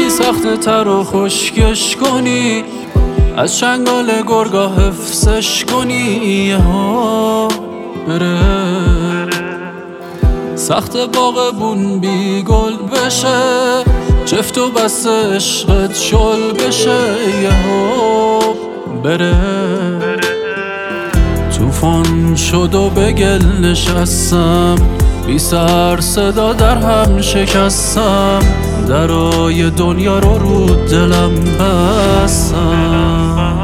سخت تر و خشکش کنی، از چنگال گرگا حفظش کنی، ها بره سخت باغبون بی گل بشه، چفت و بست عشقت شل بشه، ها بره طوفان شد و به گل نشستم، بی سر صدا در هم شکستم، درای دنیا رو دلم بستم.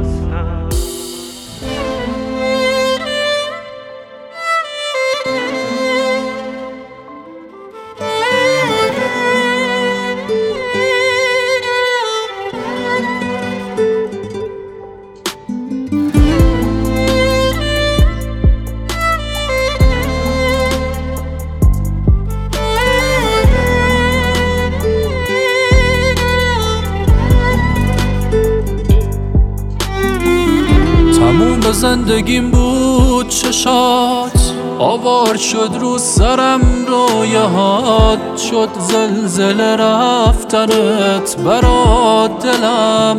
تموم زندگیم بود چشات، آوار شد رو سرم رویهات، شد زلزله رفتنت برا دلم،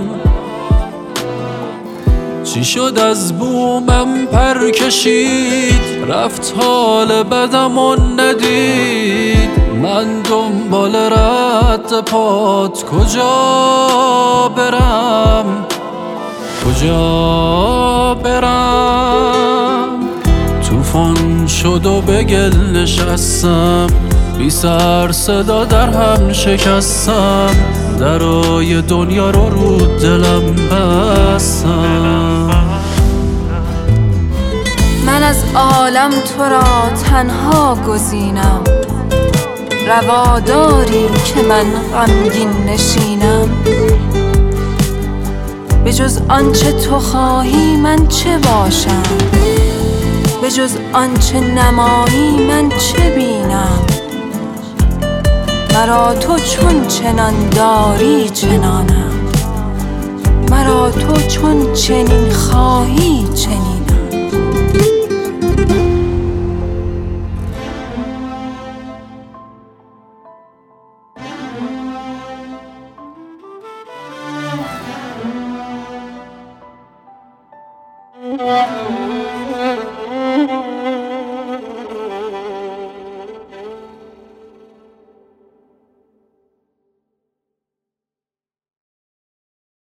چی شد از بومم پر کشید، رفت حال بدم و ندید، من دنبال رد پات کجا برم، کجا برم؟ طوفان شد و به گل نشستم، بی سر صدا در هم شکستم، درای دنیا رو دلم بستم. من از عالم تو را تنها گزینم، رواداری که من غمگین نشینم، به جز آنچه تو خواهی من چه باشم، به جز آنچه نمایی من چه بینم، مرا تو چون چنان داری چنانم، مرا تو چون چنین خواهی چنین.